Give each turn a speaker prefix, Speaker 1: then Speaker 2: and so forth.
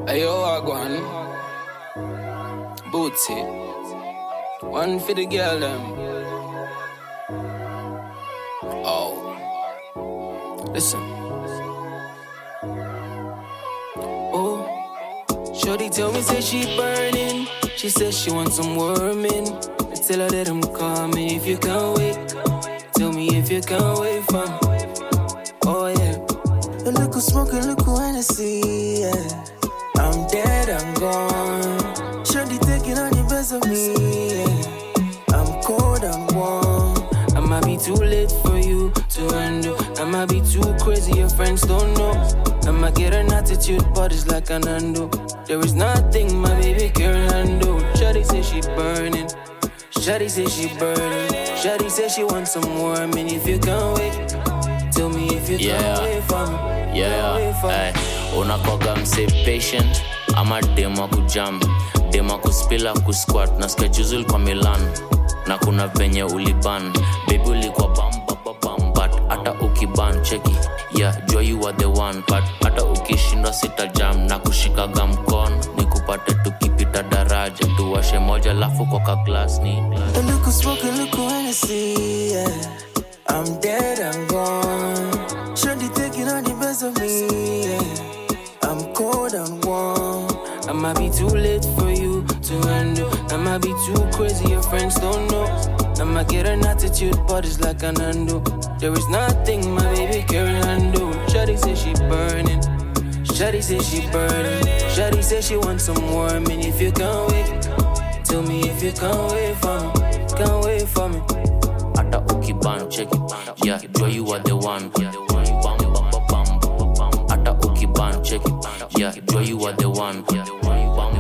Speaker 1: Ayo, Wagwan. Bootsy. One for the girl, them. Oh. Listen. Oh. Shorty tell me, say she burning. She says she wants some worming. I tell her that I'm coming. If you can't wait, tell me if you can't wait for me. Oh, yeah.
Speaker 2: A little smoke, a little Hennessy, yeah. I'm dead, I'm gone. Shorty taking all the best of me, yeah. I'm cold, I'm warm.
Speaker 1: I might be too late for you to handle. I might be too crazy, your friends don't know. I might get an attitude, but it's like an undo. There is nothing my baby can handle. Shawty say she burning. Shawty say she burning. Shawty say she wants some more. I mean, if you can't wait, tell me if you can't wait for me.
Speaker 3: Yeah, unakoga mse patient ama demo kujam, demo kuspila kusquat na schedule kwa Milan na kuna venye uliban baby ulikuwa bam but hata ukiban cheki yeah joy you are the one but hata ukishindwa sita jam na kushikaga mkono nikupate tukipita daraja tuwashe moja lafu kwa ka glass ni
Speaker 2: a little smoke a little Hennessy, yeah. I'm dead, I'm gone. Shorty taking all the best of me, yeah. I'm cold, I'm warm.
Speaker 1: I might be too late for you to handle. I might be too crazy, your friends don't know. I might get an attitude, but it's like an undo. There is nothing my baby can handle. Shawty say she burning. Shawty say she burning. Shawty say she wants some more. I mean, if you can't wait, tell me if you can't wait for me. Can't wait for me.
Speaker 3: Ata ukiban check it, yeah, joy you are the one. Ata ukiban check it, yeah, joy you are the one.